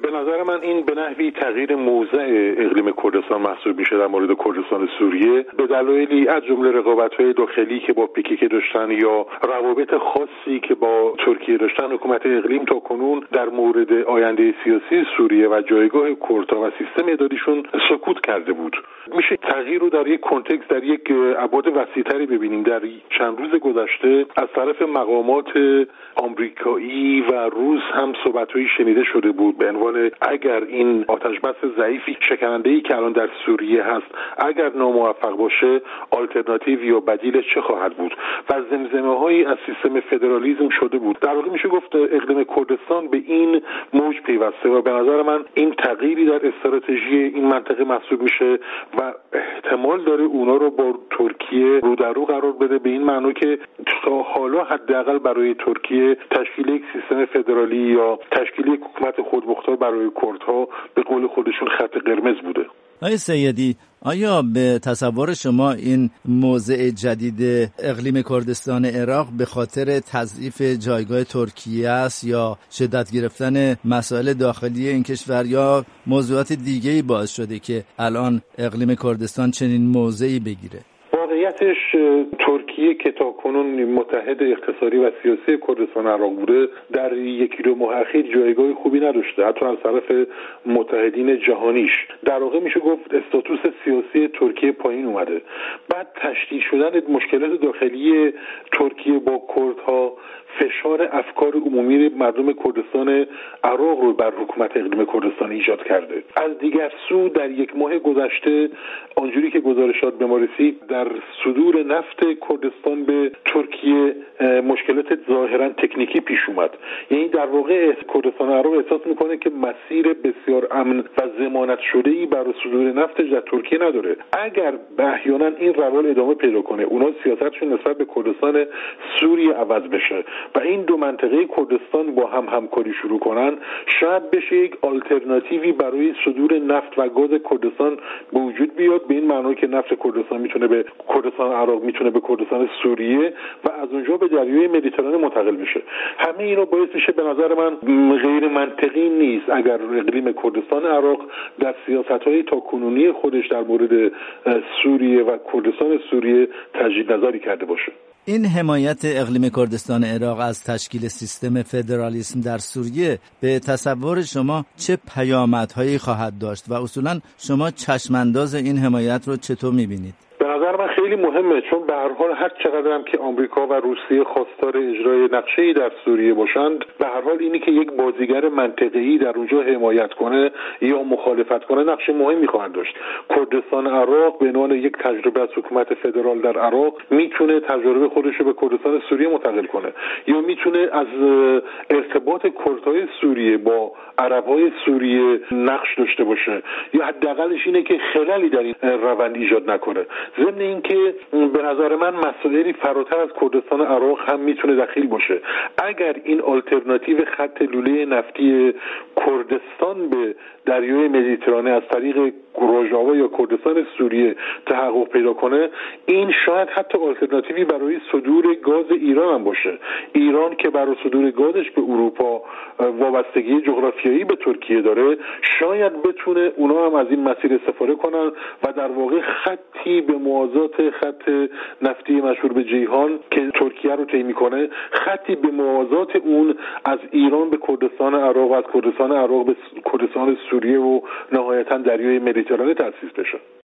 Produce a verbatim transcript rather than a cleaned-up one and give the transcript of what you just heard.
به نظر من این به نحوی تغییر موضع اقلیم کردستان محسوب میشه در مورد کردستان سوریه، به دلایلی از جمله رقابت‌های داخلی که با پیکیک داشتن یا روابط خاصی که با ترکیه داشتن. حکومت اقلیم تا کنون در مورد آینده سیاسی سوریه و جایگاه کردها و سیستم اداریشون سکوت کرده بود. میشه تغییر رو در یک کنتکست، در یک ابعاد وسیع‌تری ببینیم. در چند روز گذشته از طرف مقامات آمریکایی و روس هم صحبت‌هایی شنیده شده بود به عنوان اگر این آتش بس ضعیفی شکننده‌ای که الان در سوریه هست اگر ناموفق باشه آلترناتیو یا بدیلش چه خواهد بود و زمزمه‌هایی از سیستم فدرالیسم شده بود. در واقع میشه گفت اقلیم کردستان به این موج پیوسته و به نظر من این تغییری در استراتژی این منطقه محسوب میشه و احتمال داره اونا رو با ترکیه رو در رو قرار بده، به این معنی که تا حالا حداقل برای ترکیه تشکیل یک سیستم فدرالی یا تشکیل یک حکومت خودمختار برای کردها به قول خودشون خط قرمز بوده. آقای سیدی، آیا به تصور شما این موضع جدید اقلیم کردستان عراق به خاطر تضعیف جایگاه ترکیه است یا شدت گرفتن مسائل داخلی این کشور یا موضوعات دیگه‌ای باعث شده که الان اقلیم کردستان چنین موضعی بگیره؟ واقعیتش ترکیه که تا کنون متحد اقتصادی و سیاسی کردستان عراق بوده در یکی دو ماه اخیر جایگاه خوبی نداشته، حتی از طرف متحدین جهانیش. در واقع میشه گفت استاتوس سیاسی ترکیه پایین اومده. بعد تشدید شدن مشکلات داخلی ترکیه با کردها فشار افکار عمومی مردم کردستان عراق رو بر حکومت اقلیم کردستان ایجاد کرده. از دیگر سو در یک ماه گذشته آنجوری که گزارشات به ما رسید در صدور نفت کردستان به ترکیه مشکلات ظاهرا تکنیکی پیش اومد. یعنی در واقع کردستان عراق احساس میکنه که مسیر بسیار امن و ضمانت شده‌ای برای صدور نفتش در ترکیه نداره. اگر احیانا این روال ادامه پیدا کنه اونا سیاستشون نسبت به کردستان سوریه عوض بشه و این دو منطقه کردستان با هم همکاری شروع کنن، شاید بشه یک آلترناتیوی برای صدور نفت و گاز کردستان به وجود بیاد، به این معنی که نفت کردستان میتونه به کردستان عراق میتونه به کردستان سوریه و از اونجا به دریای مدیترانه منتقل بشه. همه اینا باعث میشه به نظر من غیر منطقی نیست اگر اقلیم کردستان عراق در سیاست‌های تاکنونی خودش در مورد سوریه و کردستان سوریه تجدید نظری کرده باشه. این حمایت اقلیم کردستان عراق از تشکیل سیستم فدرالیسم در سوریه به تصور شما چه پیامدهایی خواهد داشت و اصولا شما چشمانداز این حمایت رو چطور می‌بینید؟ به نظر من خیلی مهمه، چون به هر حال هر چقدر هم که آمریکا و روسیه خواستار اجرای نقشه‌ای در سوریه باشند، به هر حال اینی که یک بازیگر منطقه‌ای در اونجا حمایت کنه یا مخالفت کنه نقش مهمی خواهد داشت. کردستان عراق به عنوان یک تجربه از حکومت فدرال در عراق میتونه تجربه خودش رو به کردستان سوریه منتقل کنه یا میتونه از ارتباط کردهای سوریه با عربهای سوریه نقش داشته باشه یا حداقلش اینه که خللی در این روند ایجاد نکنه. ضمن اینکه به نظر من مسائلی فراتر از کردستان عراق هم میتونه دخیل باشه. اگر این آلترناتیو خط لوله نفتی کردستان به دریای مدیترانه از طریق روژاوا یا کردستان سوریه تحقق پیدا کنه، این شاید حتی آلترناتیوی برای صدور گاز ایران هم باشه. ایران که برای صدور گازش به اروپا وابستگی جغرافیایی به ترکیه داره، شاید بتونه اونا هم از این مسیر استفاده کنن و در واقع خطی به موازات خط نفتی مشهور به جیهان که ترکیه رو طی میکنه، خطی به موازات اون از ایران به کردستان عراق و از کردستان عراق به کردستان سوریه و نهایتا دریای مدیترانه تأسیس بشه.